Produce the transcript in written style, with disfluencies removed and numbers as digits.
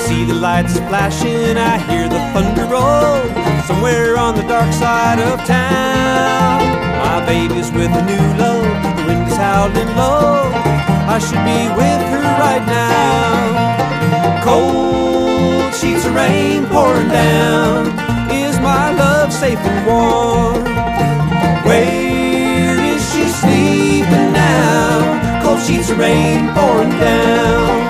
see the lights flashing, I hear the thunder roll, somewhere on the dark side of town. My baby's with a new love, the wind is howling low, I should be with her right now. Cold sheets of rain pouring down, is my love safe and warm? Where is she sleeping now? Cold sheets of rain pouring down.